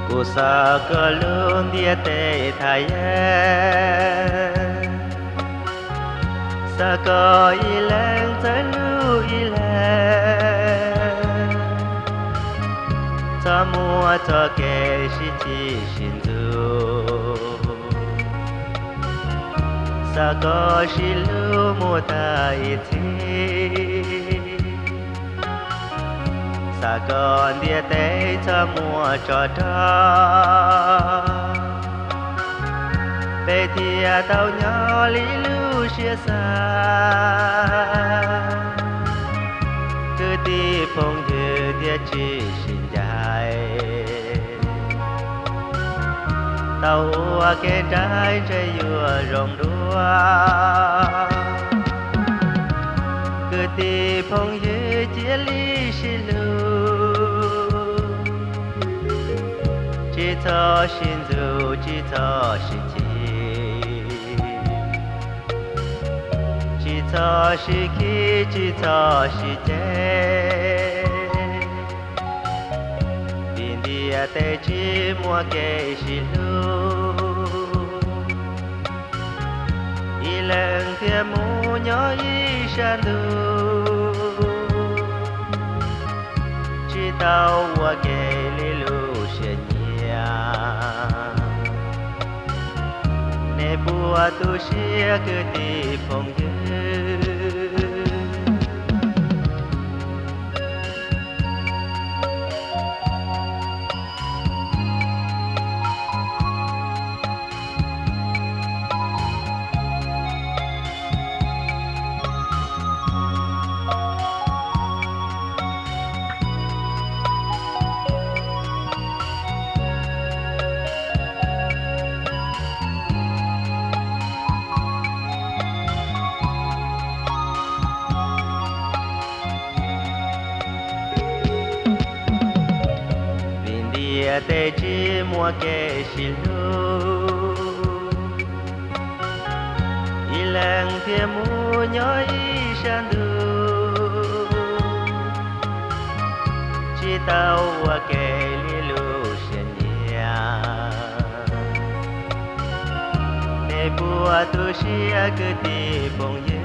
cô sa cơ luôn địa tê thay sa cơ y lên tới lưu y lên ta mua cho kê shi chi xin du sa cơ shi lưu mua ta y chi sa cơ địa tê ta mua cho ta bê thia tao nhỏ lý lưu xia xa cứ đi phong như địa chỉ xin dài tao ua cái trái trái dừa rồng đua cứ đi phong như chia lý xin lưu chỉ cho xin dù chỉ cho xin chi chỉ cho shi ki chỉ cho shi chế tin địa tê chỉ mua kê shi lu y lần thiên mu nhỏ y san du chỉ tao mua kê li lu shen nhà nè bùa tu xia cứ đi phong dư tê chỉ mua kê xin lu y lần thiên mu nhỏ y san du chỉ tao qua kê li lu sen nhà nè bùa tu xia cứ đi phong